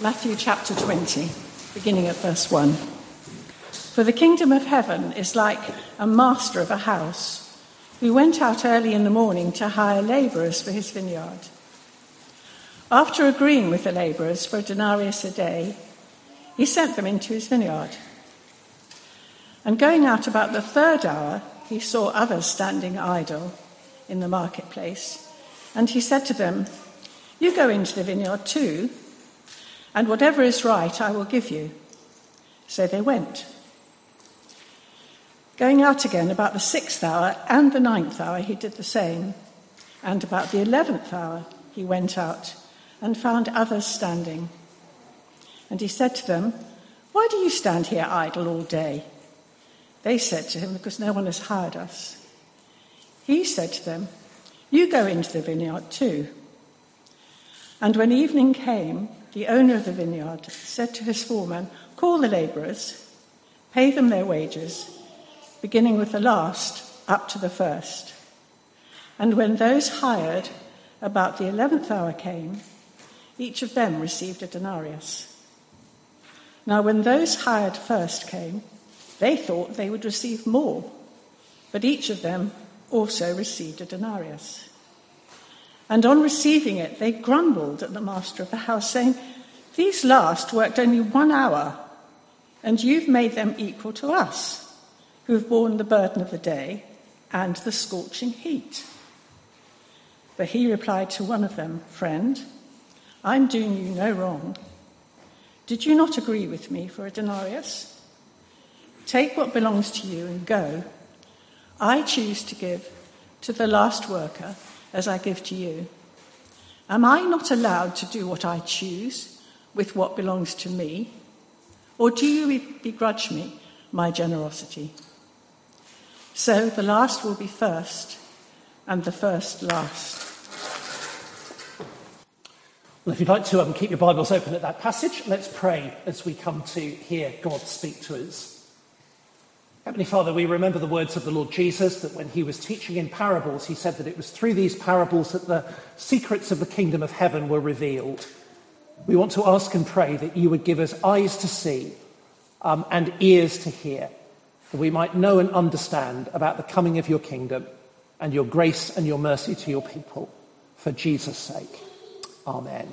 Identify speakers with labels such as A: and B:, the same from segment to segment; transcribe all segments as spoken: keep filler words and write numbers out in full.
A: Matthew chapter twenty, beginning at verse one. For the kingdom of heaven is like a master of a house who went out early in the morning to hire labourers for his vineyard. After agreeing with the labourers for a denarius a day, he sent them into his vineyard. And going out about the third hour, he saw others standing idle in the marketplace. And he said to them, "You go into the vineyard too, and whatever is right I will give you." So they went. Going out again about the sixth hour and the ninth hour, he did the same. And about the eleventh hour, he went out and found others standing. And he said to them, "Why do you stand here idle all day?" They said to him, "Because no one has hired us." He said to them, "You go into the vineyard too." And when evening came, the owner of the vineyard said to his foreman, "Call the labourers, pay them their wages, beginning with the last up to the first." And when those hired about the eleventh hour came, each of them received a denarius. Now when those hired first came, they thought they would receive more, but each of them also received a denarius. And on receiving it, they grumbled at the master of the house, saying, "These last worked only one hour, and you've made them equal to us, who have borne the burden of the day and the scorching heat." But he replied to one of them, "Friend, I'm doing you no wrong. Did you not agree with me for a denarius? Take what belongs to you and go. I choose to give to the last worker as I give to you. Am I not allowed to do what I choose with what belongs to me? Or do you begrudge me my generosity?" So the last will be first, and the first last.
B: Well, if you'd like to um, keep your Bibles open at that passage, let's pray as we come to hear God speak to us. Heavenly Father, we remember the words of the Lord Jesus, that when he was teaching in parables, he said that it was through these parables that the secrets of the kingdom of heaven were revealed. We want to ask and pray that you would give us eyes to see um, and ears to hear, that we might know and understand about the coming of your kingdom and your grace and your mercy to your people. For Jesus' sake. Amen.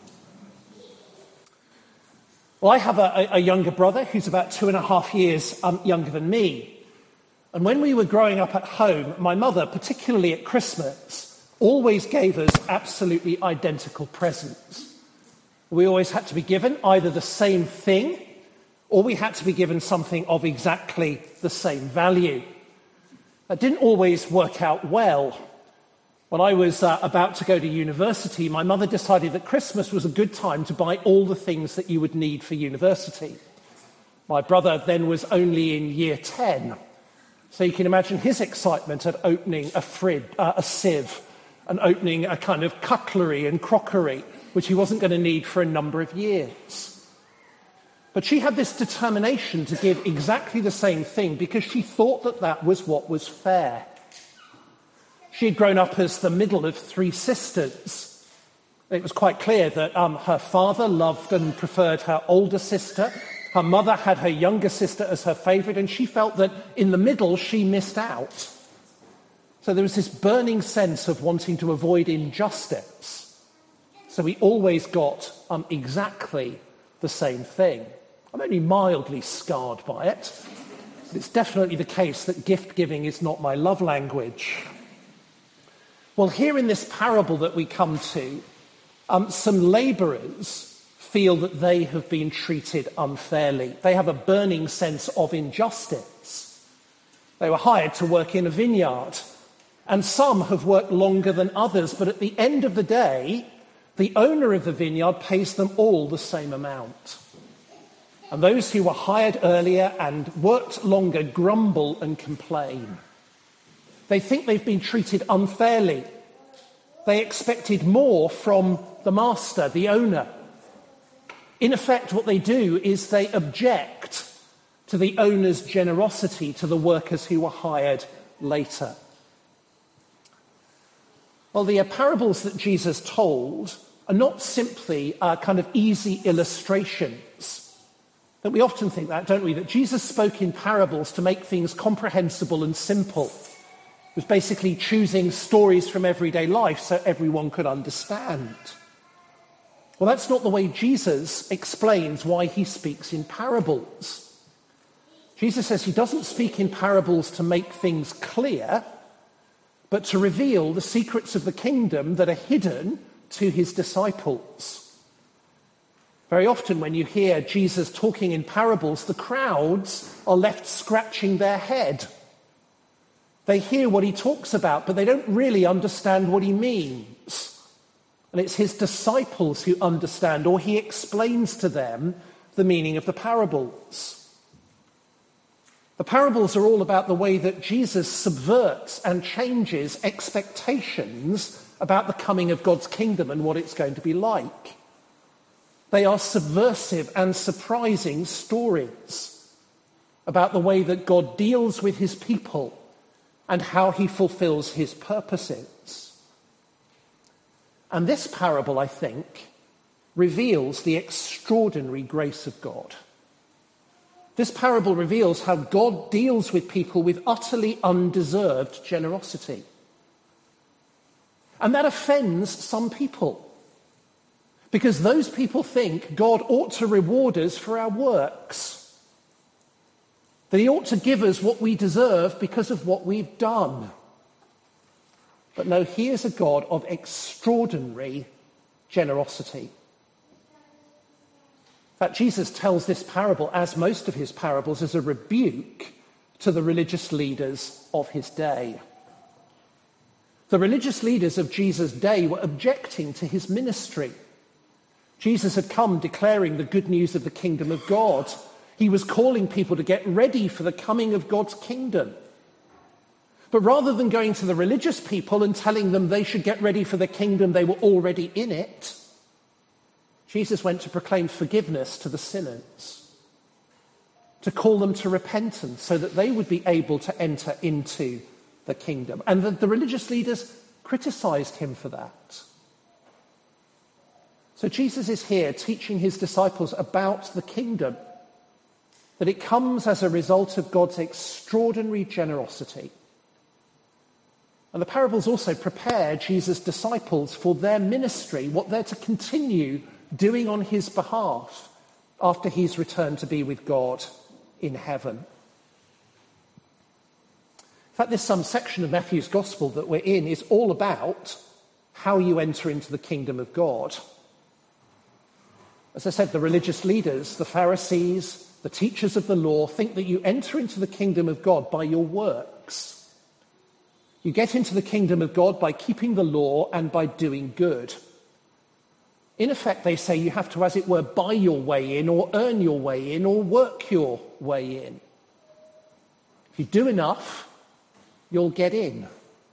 B: Well, I have a, a younger brother who's about two and a half years um, younger than me. And when we were growing up at home, my mother, particularly at Christmas, always gave us absolutely identical presents. We always had to be given either the same thing or we had to be given something of exactly the same value. That didn't always work out well. When I was uh, about to go to university, my mother decided that Christmas was a good time to buy all the things that you would need for university. My brother then was only in year ten, so you can imagine his excitement at opening a frid, uh, a sieve, and opening a kind of cutlery and crockery, which he wasn't going to need for a number of years. But she had this determination to give exactly the same thing because she thought that that was what was fair. She had grown up as the middle of three sisters. It was quite clear that um, her father loved and preferred her older sister. Her mother had her younger sister as her favourite, and she felt that in the middle she missed out. So there was this burning sense of wanting to avoid injustice. So we always got um, exactly the same thing. I'm only mildly scarred by it. But it's definitely the case that gift giving is not my love language. Well, here in this parable that we come to, um, some labourers feel that they have been treated unfairly. They have a burning sense of injustice. They were hired to work in a vineyard, and some have worked longer than others, but at the end of the day, the owner of the vineyard pays them all the same amount. And those who were hired earlier and worked longer grumble and complain. They think they've been treated unfairly. They expected more from the master, the owner. In effect, what they do is they object to the owner's generosity to the workers who were hired later. Well, the parables that Jesus told are not simply uh, kind of easy illustrations. That we often think that, don't we? That Jesus spoke in parables to make things comprehensible and simple. It was basically choosing stories from everyday life so everyone could understand. Well, that's not the way Jesus explains why he speaks in parables. Jesus says he doesn't speak in parables to make things clear, but to reveal the secrets of the kingdom that are hidden to his disciples. Very often when you hear Jesus talking in parables, the crowds are left scratching their head. They hear what he talks about, but they don't really understand what he means. And it's his disciples who understand, or he explains to them the meaning of the parables. The parables are all about the way that Jesus subverts and changes expectations about the coming of God's kingdom and what it's going to be like. They are subversive and surprising stories about the way that God deals with his people and how he fulfills his purposes. And this parable, I think, reveals the extraordinary grace of God. This parable reveals how God deals with people with utterly undeserved generosity. And that offends some people, because those people think God ought to reward us for our works, that he ought to give us what we deserve because of what we've done. But no, he is a God of extraordinary generosity. In fact, Jesus tells this parable, as most of his parables, as a rebuke to the religious leaders of his day. The religious leaders of Jesus' day were objecting to his ministry. Jesus had come declaring the good news of the kingdom of God. He was calling people to get ready for the coming of God's kingdom. But rather than going to the religious people and telling them they should get ready for the kingdom, they were already in it, Jesus went to proclaim forgiveness to the sinners, to call them to repentance so that they would be able to enter into the kingdom. And the, the religious leaders criticized him for that. So Jesus is here teaching his disciples about the kingdom, that it comes as a result of God's extraordinary generosity. And the parables also prepare Jesus' disciples for their ministry, what they're to continue doing on his behalf after he's returned to be with God in heaven. In fact, this some section of Matthew's Gospel that we're in is all about how you enter into the kingdom of God. As I said, the religious leaders, the Pharisees, the teachers of the law think that you enter into the kingdom of God by your works. You get into the kingdom of God by keeping the law and by doing good. In effect, they say you have to, as it were, buy your way in or earn your way in or work your way in. If you do enough, you'll get in.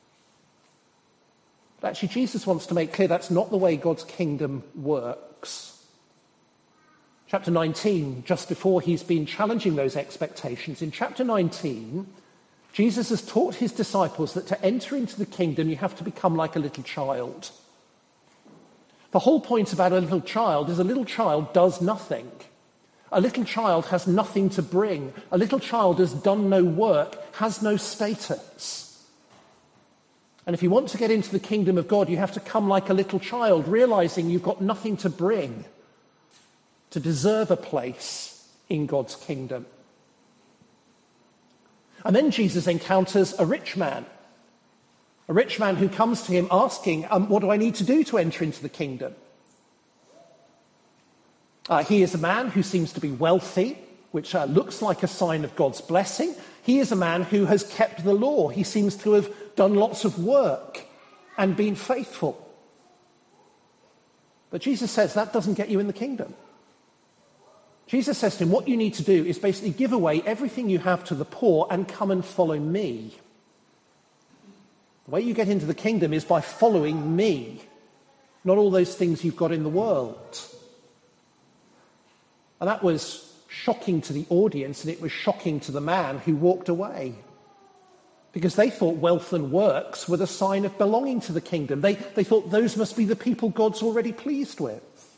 B: But actually, Jesus wants to make clear that's not the way God's kingdom works. Chapter nineteen, just before he's been challenging those expectations, in chapter nineteen, Jesus has taught his disciples that to enter into the kingdom, you have to become like a little child. The whole point about a little child is a little child does nothing. A little child has nothing to bring. A little child has done no work, has no status. And if you want to get into the kingdom of God, you have to come like a little child, realizing you've got nothing to bring to deserve a place in God's kingdom. And then Jesus encounters a rich man. A rich man who comes to him asking, um, what do I need to do to enter into the kingdom? Uh, he is a man who seems to be wealthy, which uh, looks like a sign of God's blessing. He is a man who has kept the law. He seems to have done lots of work and been faithful. But Jesus says that doesn't get you in the kingdom. Jesus says to him, what you need to do is basically give away everything you have to the poor and come and follow me. The way you get into the kingdom is by following me, not all those things you've got in the world. And that was shocking to the audience, and it was shocking to the man who walked away. because they thought wealth and works were the sign of belonging to the kingdom. They, they thought those must be the people God's already pleased with.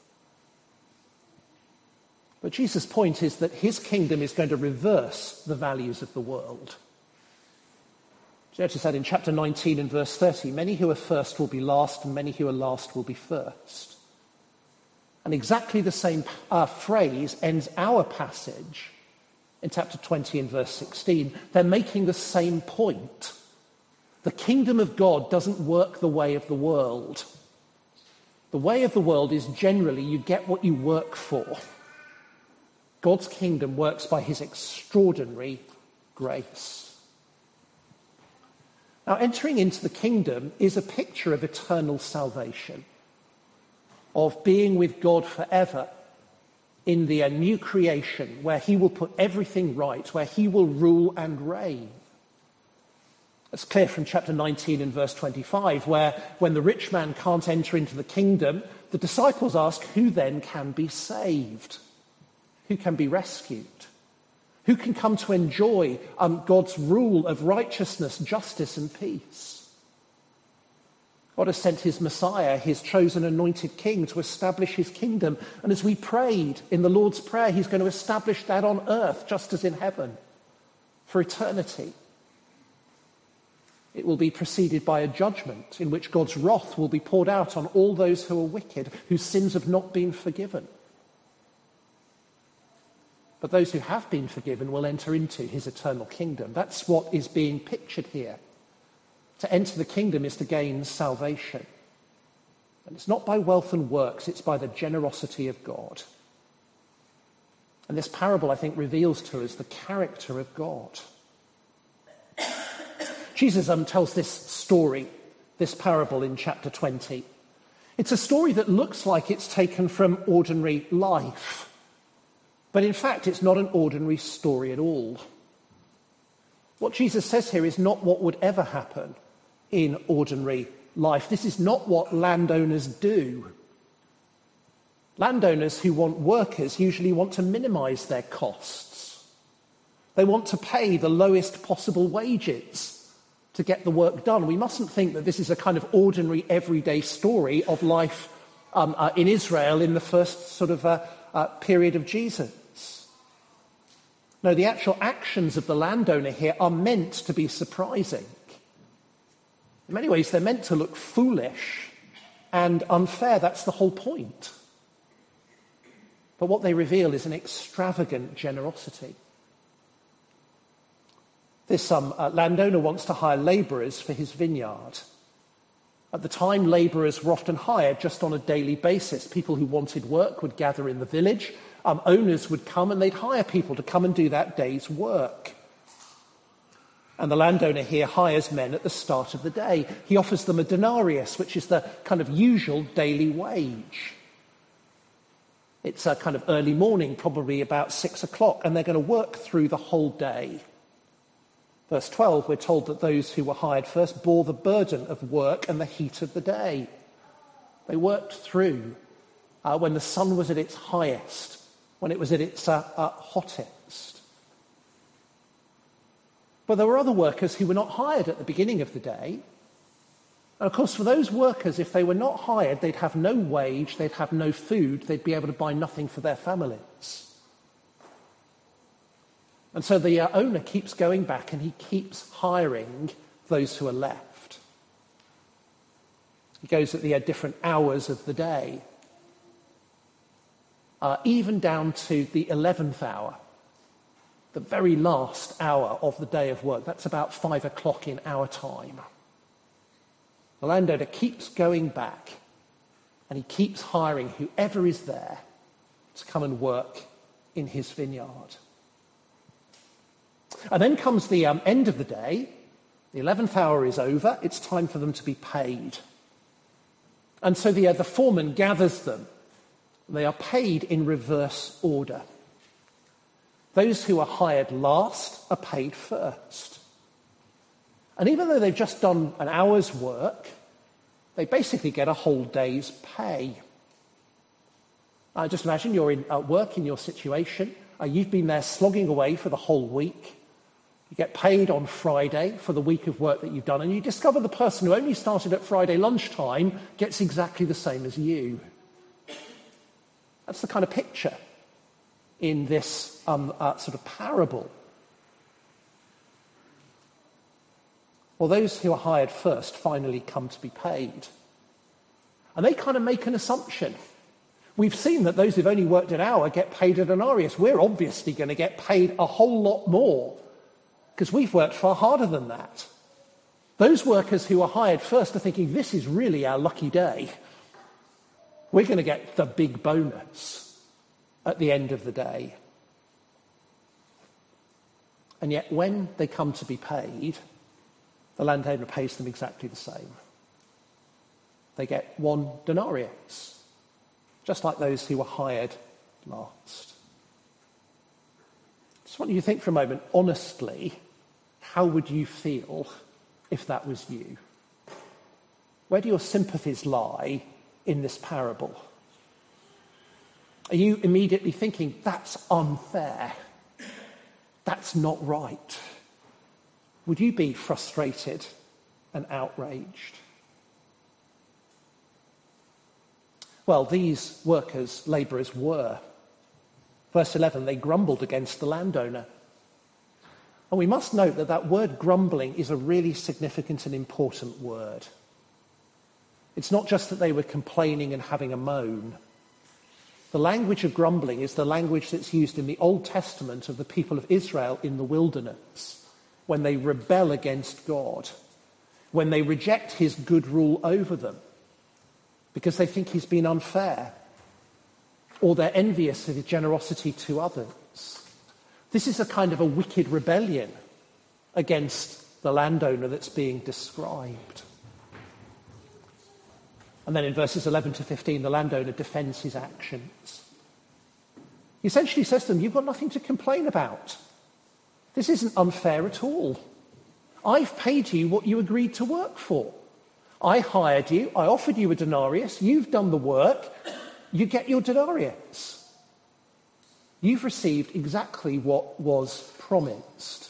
B: But Jesus' point is that his kingdom is going to reverse the values of the world. Notice that in chapter nineteen and verse thirty, many who are first will be last, and many who are last will be first. And exactly the same uh, phrase ends our passage in chapter twenty and verse sixteen. They're making the same point. The kingdom of God doesn't work the way of the world. The way of the world is generally you get what you work for. God's kingdom works by his extraordinary grace. Now, entering into the kingdom is a picture of eternal salvation, of being with God forever in the uh, new creation where he will put everything right, where he will rule and reign. It's clear from chapter nineteen and verse twenty-five, where when the rich man can't enter into the kingdom, the disciples ask, who then can be saved? Who can be rescued? Who can come to enjoy um, God's rule of righteousness, justice, and peace? God has sent his Messiah, his chosen anointed king, to establish his kingdom. And as we prayed in the Lord's Prayer, he's going to establish that on earth, just as in heaven, for eternity. It will be preceded by a judgment in which God's wrath will be poured out on all those who are wicked, whose sins have not been forgiven. But those who have been forgiven will enter into his eternal kingdom. That's what is being pictured here. To enter the kingdom is to gain salvation. And it's not by wealth and works, it's by the generosity of God. And this parable, I think, reveals to us the character of God. Jesus um, tells this story, this parable in chapter twenty. It's a story that looks like it's taken from ordinary life. But in fact, it's not an ordinary story at all. What Jesus says here is not what would ever happen in ordinary life. This is not what landowners do. Landowners who want workers usually want to minimize their costs. They want to pay the lowest possible wages to get the work done. We mustn't think that this is a kind of ordinary, everyday story of life um, uh, in Israel in the first sort of uh, uh, period of Jesus. No, the actual actions of the landowner here are meant to be surprising. In many ways, they're meant to look foolish and unfair. That's the whole point. But what they reveal is an extravagant generosity. This um, uh, landowner wants to hire labourers for his vineyard. At the time, labourers were often hired just on a daily basis. People who wanted work would gather in the village. Um, owners would come and they'd hire people to come and do that day's work. And the landowner here hires men at the start of the day. He offers them a denarius, which is the kind of usual daily wage. It's a kind of early morning, probably about six o'clock, and they're going to work through the whole day. Verse twelve, we're told that those who were hired first bore the burden of work and the heat of the day. They worked through uh, when the sun was at its highest, when it was at its uh, uh, hottest. But there were other workers who were not hired at the beginning of the day. And of course, for those workers, if they were not hired, they'd have no wage, they'd have no food, they'd be able to buy nothing for their families. And so the uh, owner keeps going back and he keeps hiring those who are left. He goes at the uh, different hours of the day. Uh, even down to the eleventh hour, the very last hour of the day of work. That's about five o'clock in our time. The landowner keeps going back and he keeps hiring whoever is there to come and work in his vineyard. And then comes the um, end of the day. The eleventh hour is over. It's time for them to be paid. And so the, uh, the foreman gathers them. They are paid in reverse order. Those who are hired last are paid first. And even though they've just done an hour's work, they basically get a whole day's pay. Uh, just imagine you're in uh, work in your situation. Uh, you've been there slogging away for the whole week. You get paid on Friday for the week of work that you've done, and you discover the person who only started at Friday lunchtime gets exactly the same as you. That's the kind of picture in this um, uh, sort of parable. Well, those who are hired first finally come to be paid. And they kind of make an assumption. We've seen that those who've only worked an hour get paid a denarius. We're obviously going to get paid a whole lot more because we've worked far harder than that. Those workers who are hired first are thinking, this is really our lucky day. We're going to get the big bonus at the end of the day. And yet when they come to be paid, the landowner pays them exactly the same. They get one denarius, just like those who were hired last. Just want you to think for a moment, honestly, how would you feel if that was you? Where do your sympathies lie in this parable? Are you immediately thinking, that's unfair? That's not right? Would you be frustrated and outraged? Well, these workers, labourers, were. Verse eleven, they grumbled against the landowner. And we must note that that word grumbling is a really significant and important word. It's not just that they were complaining and having a moan. The language of grumbling is the language that's used in the Old Testament of the people of Israel in the wilderness, when they rebel against God, when they reject his good rule over them, because they think he's been unfair, or they're envious of his generosity to others. This is a kind of a wicked rebellion against the landowner that's being described. And then in verses eleven to fifteen, the landowner defends his actions. He essentially says to them, you've got nothing to complain about. This isn't unfair at all. I've paid you what you agreed to work for. I hired you, I offered you a denarius, you've done the work, you get your denarius. You've received exactly what was promised.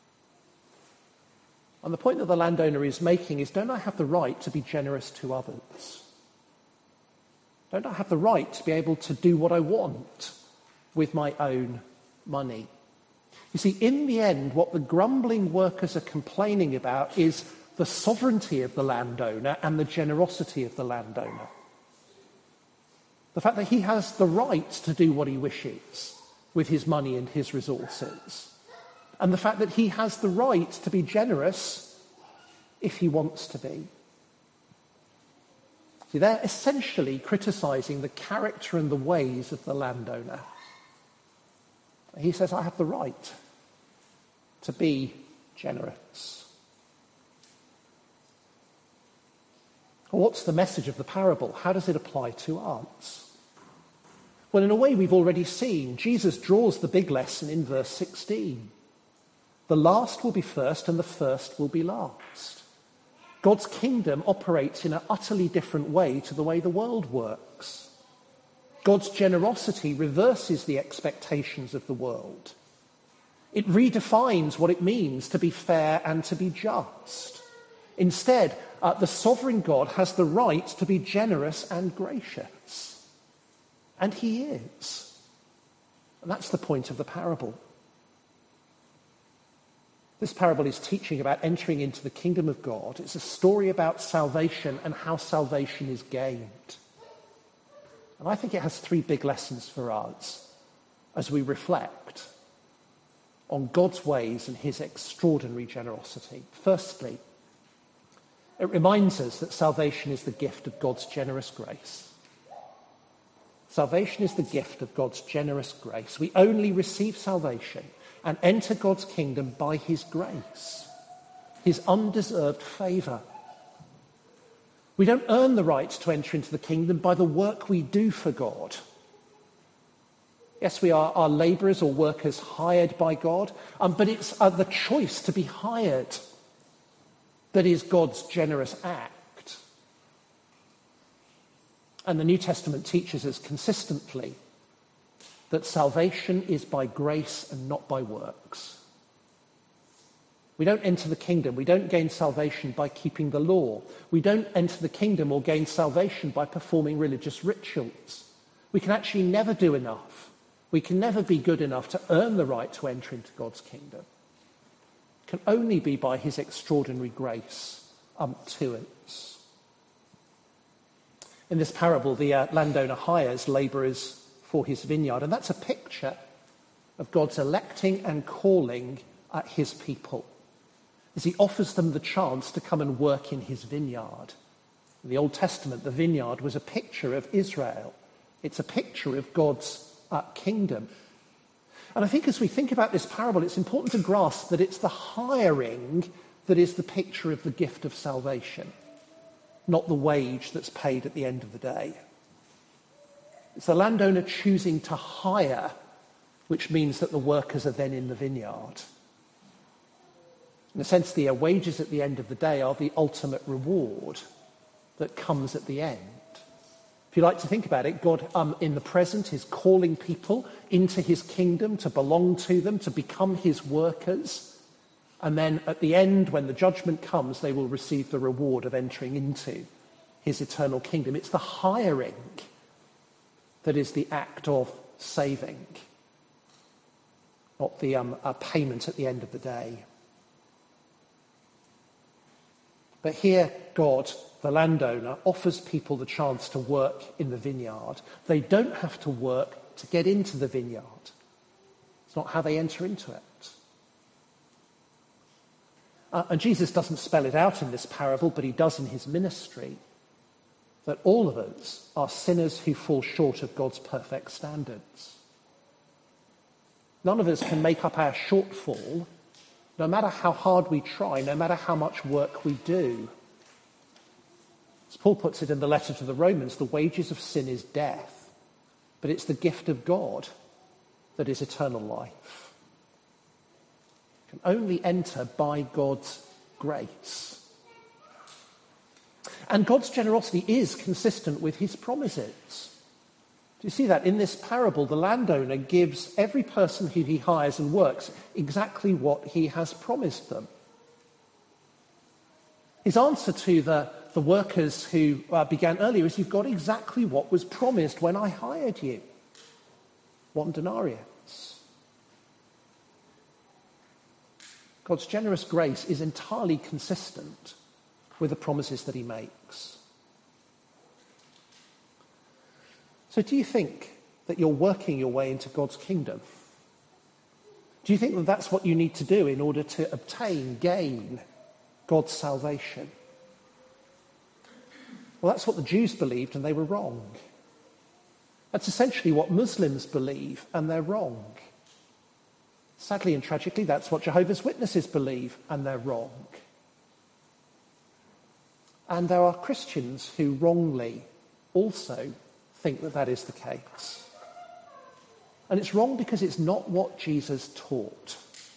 B: And the point that the landowner is making is, don't I have the right to be generous to others? Don't I have the right to be able to do what I want with my own money? You see, in the end, what the grumbling workers are complaining about is the sovereignty of the landowner and the generosity of the landowner. The fact that he has the right to do what he wishes with his money and his resources. And the fact that he has the right to be generous if he wants to be. See, they're essentially criticising the character and the ways of the landowner. He says, I have the right to be generous. Well, what's the message of the parable? How does it apply to us? Well, in a way we've already seen. Jesus draws the big lesson in verse sixteen. The last will be first and the first will be last. God's kingdom operates in an utterly different way to the way the world works. God's generosity reverses the expectations of the world. It redefines what it means to be fair and to be just. Instead, uh, the sovereign God has the right to be generous and gracious. And he is. And that's the point of the parable. This parable is teaching about entering into the kingdom of God. It's a story about salvation and how salvation is gained. And I think it has three big lessons for us as we reflect on God's ways and his extraordinary generosity. Firstly, it reminds us that salvation is the gift of God's generous grace. Salvation is the gift of God's generous grace. We only receive salvation and enter God's kingdom by his grace, his undeserved favour. We don't earn the right to enter into the kingdom by the work we do for God. Yes, we are, are labourers or workers hired by God, um, but it's uh, the choice to be hired that is God's generous act. And the New Testament teaches us consistently that salvation is by grace and not by works. We don't enter the kingdom. We don't gain salvation by keeping the law. We don't enter the kingdom or gain salvation by performing religious rituals. We can actually never do enough. We can never be good enough to earn the right to enter into God's kingdom. It can only be by his extraordinary grace um, to us. In this parable, the uh, landowner hires labourers for his vineyard, and that's a picture of God's electing and calling uh, his people, as he offers them the chance to come and work in his vineyard. In the Old Testament, the vineyard was a picture of Israel. It's a picture of God's uh, kingdom. And I think as we think about this parable, it's important to grasp that it's the hiring that is the picture of the gift of salvation, not the wage that's paid at the end of the day. It's the landowner choosing to hire, which means that the workers are then in the vineyard. In a sense, the wages at the end of the day are the ultimate reward that comes at the end. If you like to think about it, God um, in the present is calling people into his kingdom to belong to them, to become his workers. And then at the end, when the judgment comes, they will receive the reward of entering into his eternal kingdom. It's the hiring that is the act of saving, not the um, uh, payment at the end of the day. But here, God, the landowner, offers people the chance to work in the vineyard. They don't have to work to get into the vineyard. It's not how they enter into it. Uh, and Jesus doesn't spell it out in this parable, but he does in his ministry, that all of us are sinners who fall short of God's perfect standards. None of us can make up our shortfall, no matter how hard we try, no matter how much work we do. As Paul puts it in the letter to the Romans, the wages of sin is death, but it's the gift of God that is eternal life. Can only enter by God's grace. And God's generosity is consistent with his promises. Do you see that? In this parable, the landowner gives every person who he hires and works exactly what he has promised them. His answer to the, the workers who uh, began earlier is, you've got exactly what was promised when I hired you. One denarius. God's generous grace is entirely consistent with the promises that he makes. So do you think that you're working your way into God's kingdom? Do you think that that's what you need to do in order to obtain, gain God's salvation? Well, that's what the Jews believed, and they were wrong. That's essentially what Muslims believe, and they're wrong. Sadly and tragically, that's what Jehovah's Witnesses believe, and they're wrong. And there are Christians who wrongly also think that that is the case. And it's wrong because it's not what Jesus taught.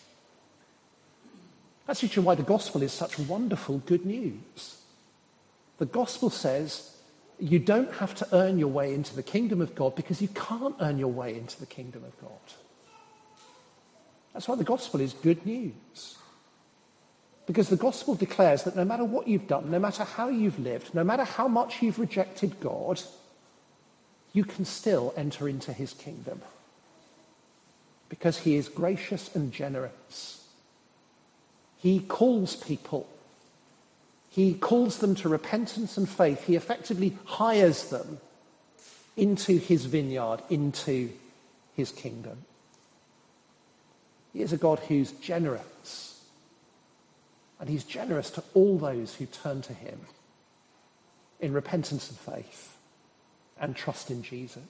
B: That's actually why the gospel is such wonderful good news. The gospel says you don't have to earn your way into the kingdom of God, because you can't earn your way into the kingdom of God. That's why the gospel is good news. Because the gospel declares that no matter what you've done, no matter how you've lived, no matter how much you've rejected God, you can still enter into his kingdom. Because he is gracious and generous. He calls people. He calls them to repentance and faith. He effectively hires them into his vineyard, into his kingdom. He is a God who's generous. And he's generous to all those who turn to him in repentance and faith and trust in Jesus.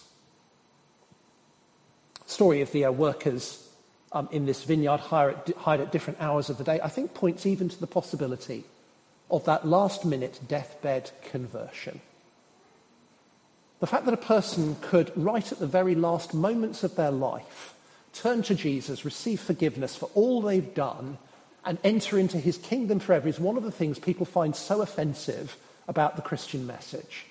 B: The story of the uh, workers um, in this vineyard hired at, hired at different hours of the day, I think, points even to the possibility of that last-minute deathbed conversion. The fact that a person could, right at the very last moments of their life, turn to Jesus, receive forgiveness for all they've done, and enter into his kingdom forever is one of the things people find so offensive about the Christian message.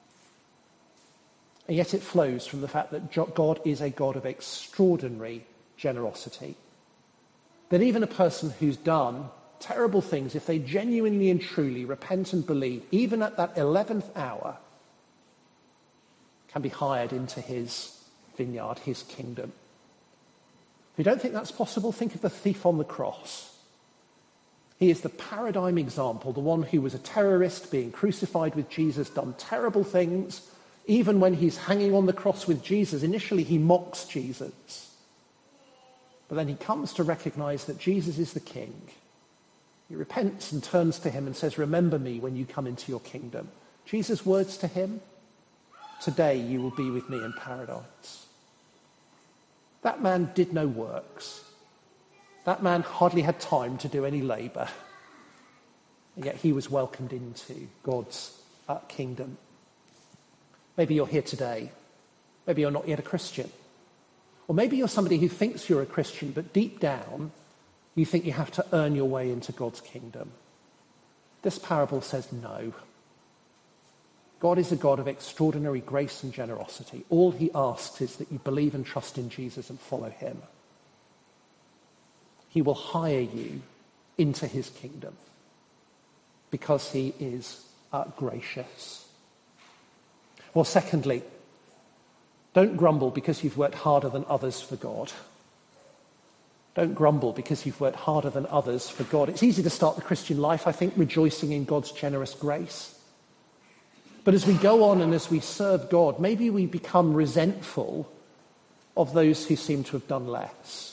B: And yet it flows from the fact that God is a God of extraordinary generosity. that even a person who's done terrible things, if they genuinely and truly repent and believe, even at that eleventh hour, can be hired into his vineyard, his kingdom. If you don't think that's possible, think of the thief on the cross. He is the paradigm example, the one who was a terrorist being crucified with Jesus, done terrible things. Even when he's hanging on the cross with Jesus, initially he mocks Jesus. But then he comes to recognize that Jesus is the king. He repents and turns to him and says, "Remember me when you come into your kingdom." Jesus' words to him, "Today you will be with me in paradise." That man did no works. That man hardly had time to do any labour. And yet he was welcomed into God's uh, kingdom. Maybe you're here today. Maybe you're not yet a Christian. Or maybe you're somebody who thinks you're a Christian, but deep down you think you have to earn your way into God's kingdom. This parable says no. God is a God of extraordinary grace and generosity. All he asks is that you believe and trust in Jesus and follow him. He will hire you into his kingdom because he is uh, gracious. Well, secondly, don't grumble because you've worked harder than others for God. Don't grumble because you've worked harder than others for God. It's easy to start the Christian life, I think, rejoicing in God's generous grace. But as we go on and as we serve God, maybe we become resentful of those who seem to have done less.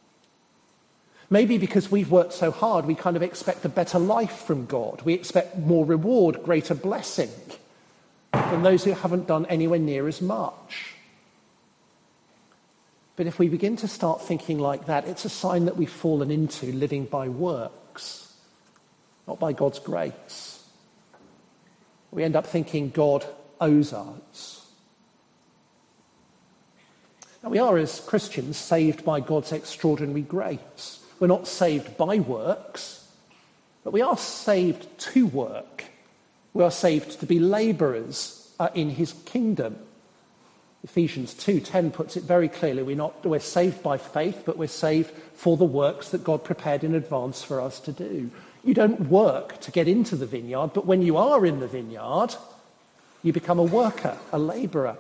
B: Maybe because we've worked so hard, we kind of expect a better life from God. We expect more reward, greater blessing than those who haven't done anywhere near as much. But if we begin to start thinking like that, it's a sign that we've fallen into living by works, not by God's grace. We end up thinking God owes us. Now, we are, as Christians, saved by God's extraordinary grace. We're not saved by works, but we are saved to work. We are saved to be labourers uh, in his kingdom. Ephesians two ten puts it very clearly. We're not, we're saved by faith, but we're saved for the works that God prepared in advance for us to do. You don't work to get into the vineyard, but when you are in the vineyard, you become a worker, a labourer.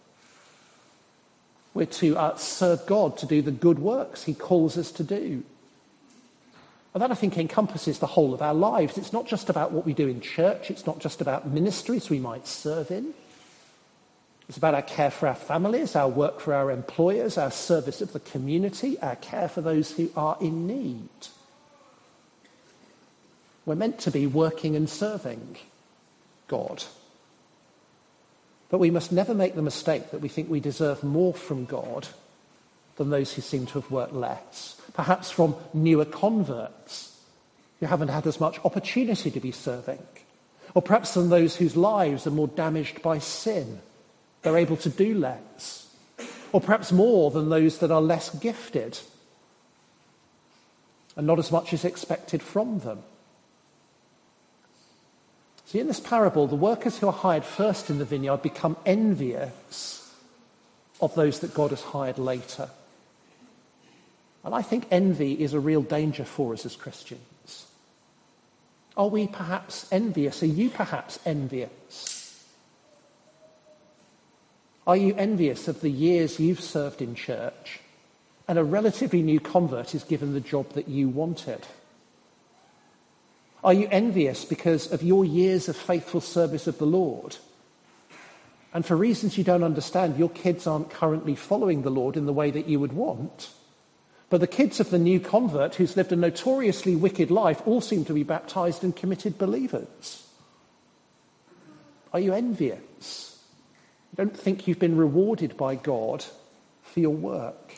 B: We're to uh, serve God, to do the good works he calls us to do. And that, I think, encompasses the whole of our lives. It's not just about what we do in church. It's not just about ministries we might serve in. It's about our care for our families, our work for our employers, our service of the community, our care for those who are in need. We're meant to be working and serving God. But we must never make the mistake that we think we deserve more from God than those who seem to have worked less. Perhaps from newer converts who haven't had as much opportunity to be serving. Or perhaps than those whose lives are more damaged by sin. They're able to do less. Or perhaps more than those that are less gifted and not as much is expected from them. See, in this parable, the workers who are hired first in the vineyard become envious of those that God has hired later. And I think envy is a real danger for us as Christians. Are we perhaps envious? Are you perhaps envious? Are you envious of the years you've served in church and a relatively new convert is given the job that you wanted? Are you envious because of your years of faithful service of the Lord? And for reasons you don't understand, your kids aren't currently following the Lord in the way that you would want. But the kids of the new convert who's lived a notoriously wicked life all seem to be baptized and committed believers. Are you envious? You don't think you've been rewarded by God for your work?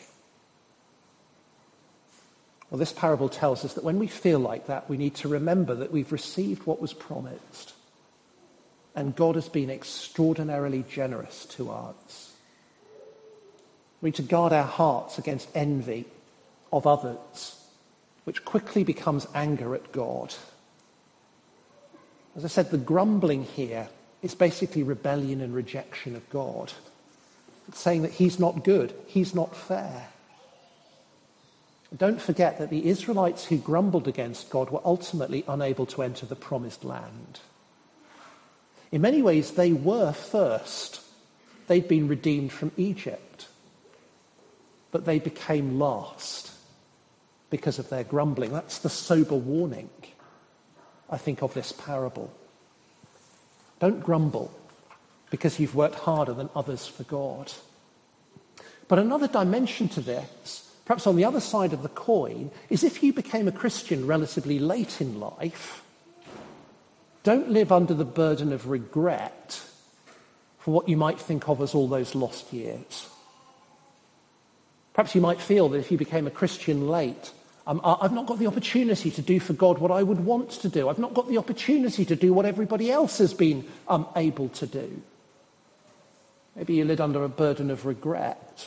B: Well, this parable tells us that when we feel like that, we need to remember that we've received what was promised. And God has been extraordinarily generous to us. We need to guard our hearts against envy of others, which quickly becomes anger at God. As I said, the grumbling here is basically rebellion and rejection of God. It's saying that he's not good, he's not fair. Don't forget that the Israelites who grumbled against God were ultimately unable to enter the promised land. In many ways, they were first. They'd been redeemed from Egypt. But they became last because of their grumbling. That's the sober warning, I think, of this parable. Don't grumble because you've worked harder than others for God. But another dimension to this, perhaps on the other side of the coin, is if you became a Christian relatively late in life, don't live under the burden of regret for what you might think of as all those lost years. Perhaps you might feel that if you became a Christian late, um, I've not got the opportunity to do for God what I would want to do. I've not got the opportunity to do what everybody else has been um, able to do. Maybe you lived under a burden of regret.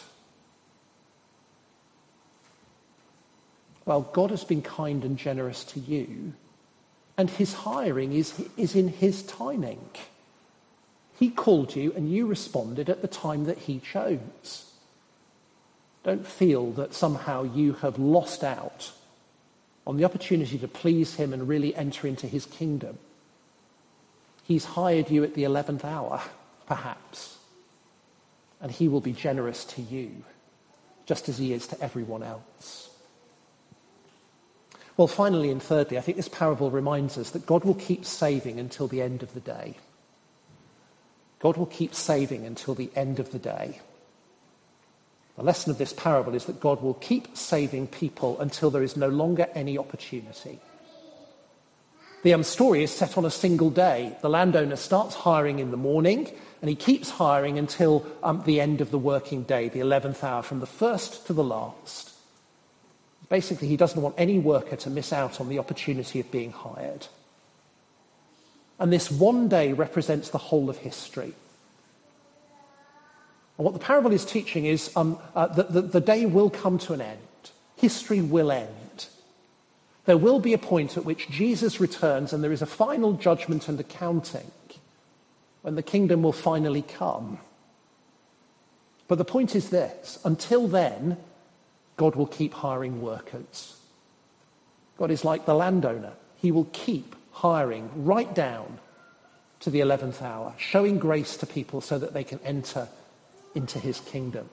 B: Well, God has been kind and generous to you, and his hiring is, is in his timing. He called you and you responded at the time that he chose. Don't feel that somehow you have lost out on the opportunity to please him and really enter into his kingdom. He's hired you at the eleventh hour, perhaps, and he will be generous to you, just as he is to everyone else. Well, finally and thirdly, I think this parable reminds us that God will keep saving until the end of the day. God will keep saving until the end of the day. The lesson of this parable is that God will keep saving people until there is no longer any opportunity. The um, story is set on a single day. The landowner starts hiring in the morning, and he keeps hiring until um, the end of the working day, the eleventh hour, from the first to the last. Basically, he doesn't want any worker to miss out on the opportunity of being hired. And this one day represents the whole of history. And what the parable is teaching is um, uh, that the, the day will come to an end. History will end. There will be a point at which Jesus returns and there is a final judgment and accounting when the kingdom will finally come. But the point is this: until then, God will keep hiring workers. God is like the landowner. He will keep hiring right down to the eleventh hour, showing grace to people so that they can enter into his kingdom.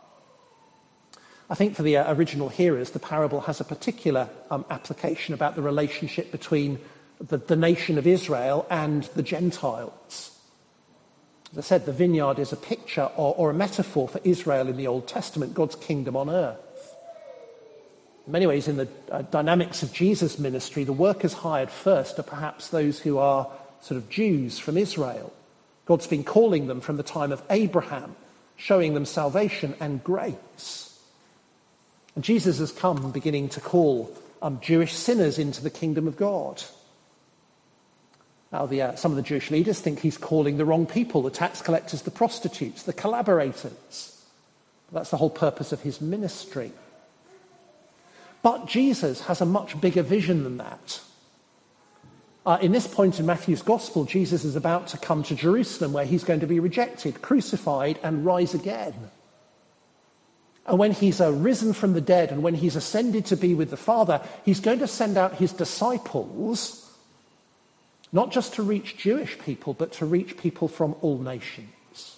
B: I think for the uh, original hearers, the parable has a particular um, application about the relationship between the, the nation of Israel and the Gentiles. As I said, the vineyard is a picture or, or a metaphor for Israel in the Old Testament, God's kingdom on earth. In many ways, in the uh, dynamics of Jesus' ministry, the workers hired first are perhaps those who are sort of Jews from Israel. God's been calling them from the time of Abraham, showing them salvation and grace. And Jesus has come beginning to call um, Jewish sinners into the kingdom of God. Now, the, uh, some of the Jewish leaders think he's calling the wrong people, the tax collectors, the prostitutes, the collaborators. But that's the whole purpose of his ministry. But Jesus has a much bigger vision than that. Uh, in this point in Matthew's Gospel, Jesus is about to come to Jerusalem where he's going to be rejected, crucified, and rise again. And when he's uh, risen from the dead and when he's ascended to be with the Father, he's going to send out his disciples, not just to reach Jewish people, but to reach people from all nations.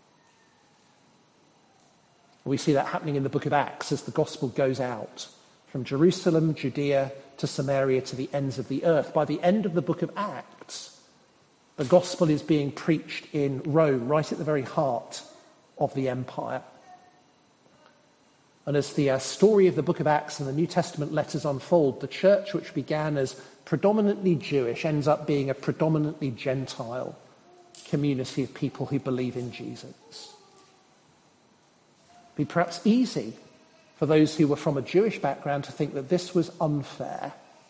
B: We see that happening in the book of Acts as the gospel goes out from Jerusalem, Judea, to Samaria, to the ends of the earth. By the end of the book of Acts, the gospel is being preached in Rome, right at the very heart of the empire. And as the uh, story of the book of Acts and the New Testament letters unfold, the church, which began as predominantly Jewish, ends up being a predominantly Gentile community of people who believe in Jesus. It'd be perhaps easy for those who were from a Jewish background to think that this was unfair.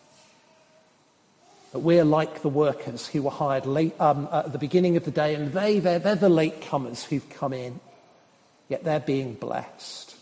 B: That we're like the workers who were hired late um, at the beginning of the day, and they, they're, they're the latecomers who've come in, yet they're being blessed.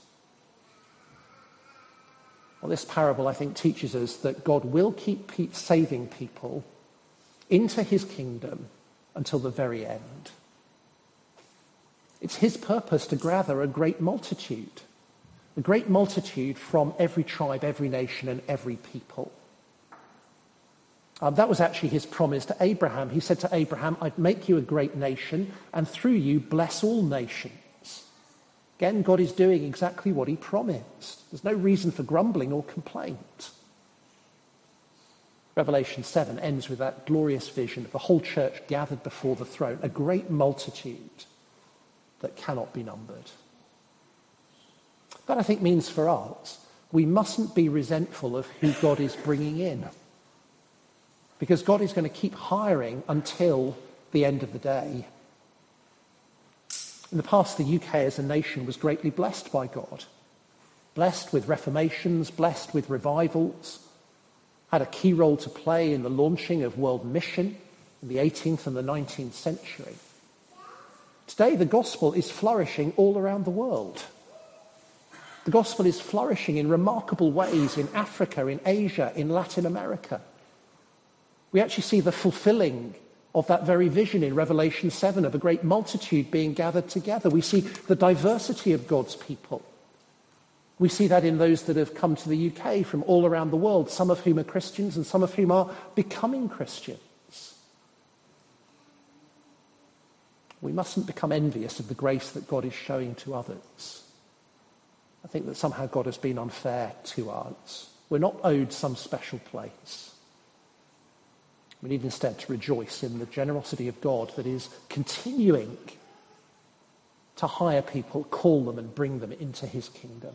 B: Well, this parable, I think, teaches us that God will keep saving people into his kingdom until the very end. It's his purpose to gather a great multitude. A great multitude from every tribe, every nation, and every people. Um, that was actually his promise to Abraham. He said to Abraham, I'd make you a great nation, and through you bless all nations. Again, God is doing exactly what he promised. There's no reason for grumbling or complaint. Revelation seven ends with that glorious vision of the whole church gathered before the throne, a great multitude that cannot be numbered. That, I think, means for us, we mustn't be resentful of who God is bringing in. Because God is going to keep hiring until the end of the day. In the past, the U K as a nation was greatly blessed by God. Blessed with reformations, blessed with revivals, had a key role to play in the launching of world mission in the eighteenth and the nineteenth century. Today, the gospel is flourishing all around the world. The gospel is flourishing in remarkable ways in Africa, in Asia, in Latin America. We actually see the fulfilling of that very vision in Revelation seven of a great multitude being gathered together. We see the diversity of God's people. We see that in those that have come to the U K from all around the world, some of whom are Christians and some of whom are becoming Christians. We mustn't become envious of the grace that God is showing to others. I think that somehow God has been unfair to us. We're not owed some special place. We need instead to rejoice in the generosity of God that is continuing to hire people, call them and bring them into his kingdom.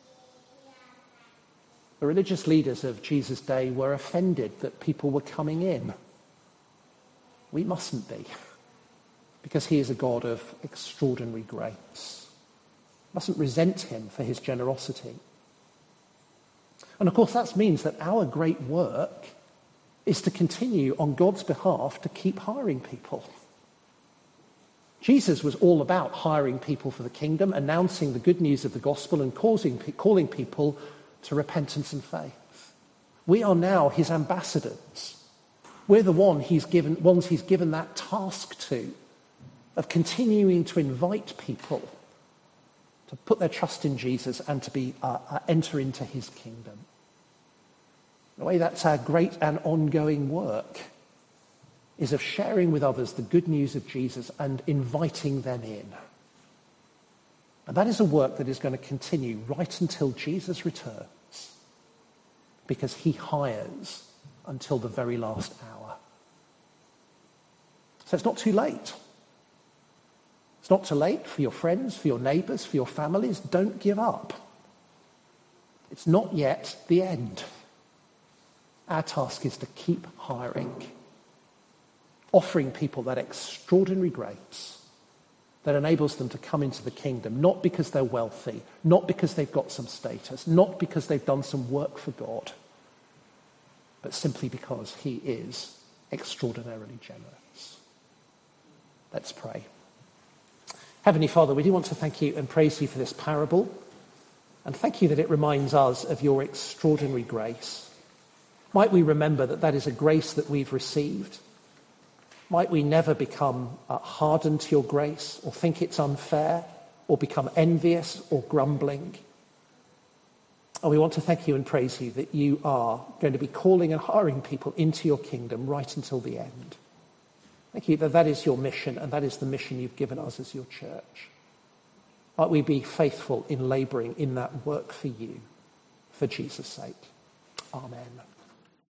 B: The religious leaders of Jesus' day were offended that people were coming in. We mustn't be, because he is a God of extraordinary grace. We mustn't resent him for his generosity. And of course that means that our great work is to continue on God's behalf to keep hiring people. Jesus was all about hiring people for the kingdom, announcing the good news of the gospel and causing, calling people to repentance and faith. We are now his ambassadors. We're the one he's given, ones he's given that task to, of continuing to invite people to put their trust in Jesus and to be uh, uh, enter into his kingdom. In a way, that's our great and ongoing work, is of sharing with others the good news of Jesus and inviting them in. And that is a work that is going to continue right until Jesus returns, because he hires until the very last hour. So it's not too late. It's not too late for your friends, for your neighbours, for your families. Don't give up. It's not yet the end. Our task is to keep hiring, offering people that extraordinary grace that enables them to come into the kingdom, not because they're wealthy, not because they've got some status, not because they've done some work for God, but simply because he is extraordinarily generous. Let's pray. Heavenly Father, we do want to thank you and praise you for this parable, and thank you that it reminds us of your extraordinary grace. Might we remember that that is a grace that we've received. Might we never become uh, hardened to your grace, or think it's unfair, or become envious or grumbling. And we want to thank you and praise you that you are going to be calling and hiring people into your kingdom right until the end. Thank you that that is your mission, and that is the mission you've given us as your church. Might we be faithful in labouring in that work for you, for Jesus' sake. Amen.